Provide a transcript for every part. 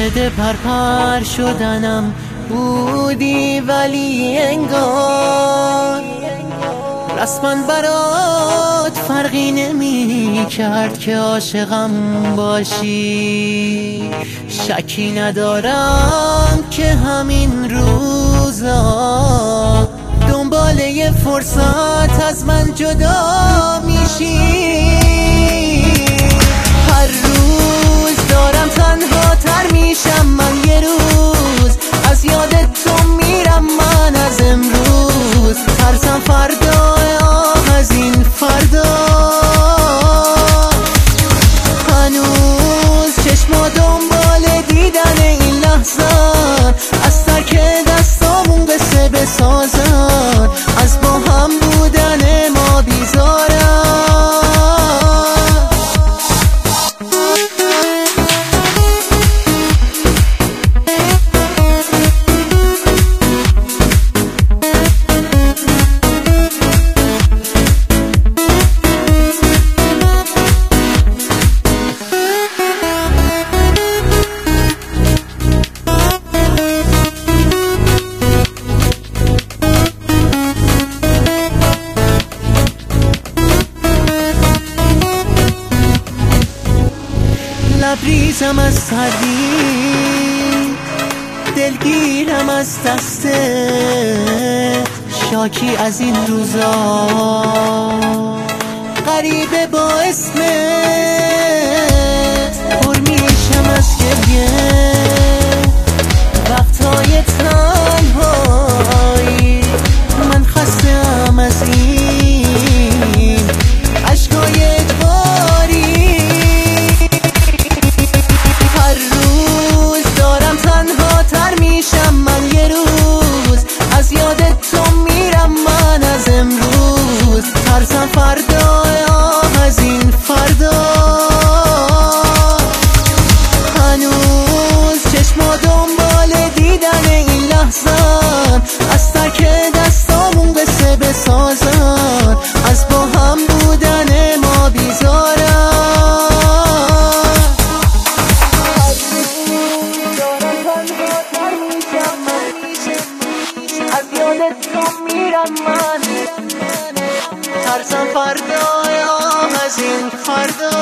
شاهد پرپر شدنم بودی، ولی انگار رسما برات فرقی نمی کرد که عاشقم باشی. شکی ندارم که همین روزا دنبال یه فرصت از من جدا میشی. هر روز دارم تنها تر میشم، من یه روز از یاد تو میرم. من از امروز ترسم فردا، از این فردا. هنوز چشما دنبال دیدن این لحظه، از ترک دستامون قصه بسازن، از با هم بودن ما بیزارن. لبریزم از سردی، دلگیرم از دستت، شاکی از این روزا غریبه با اسمت. پر میشم از گریه وقتای تنهایی، من خستم از این عشقای اجباری. هر روز دارم تنها تر میشم، من یه روز از یاد تو میرم. من از امروز ترسم فردا، از این فردا. هنوز چشما دنبال دیدن این لحظه، از ترک دستامون قصه بسازن، از با هم بودن ما بیزارن. از یاد تو میرم، من ترسم فردا، از این فردا.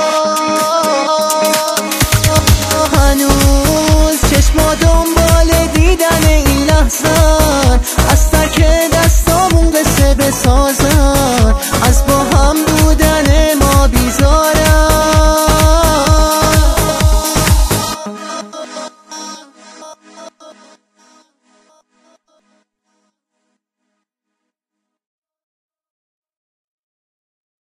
هنوز چشما دنبال دیدن این لحظه،